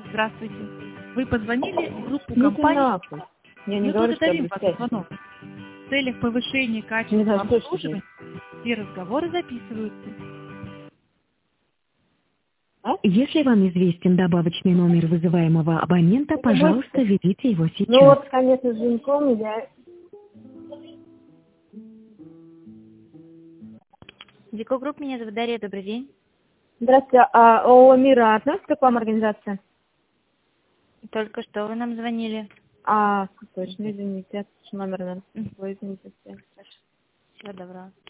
Здравствуйте. Вы позвонили в группу Не компании. нахуй. Я не Мы говорю, что благодарим вас за обещать. звонок. В целях повышения Не качества знаю, что обслуживания все разговоры записываются. Если вам известен добавочный номер вызываемого абонента, пожалуйста, введите его сейчас. Ну вот, конечно, с звонком я... Дико Групп, меня зовут Дарья, добрый день. Здравствуйте, а ООО «Мира» относится к вам организация? Только что вы нам звонили. А, точно, извините, это номер, наверное. Ой, извините. Всего доброго.